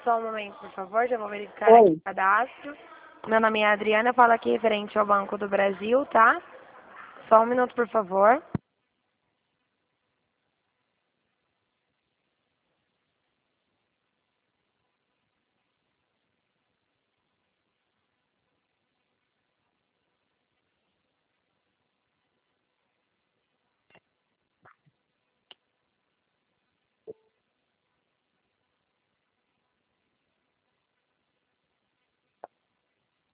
Só um momento, por favor, já vou verificar aqui o cadastro. Meu nome é Adriana, eu falo aqui referente ao Banco do Brasil, tá? Só um minuto, por favor.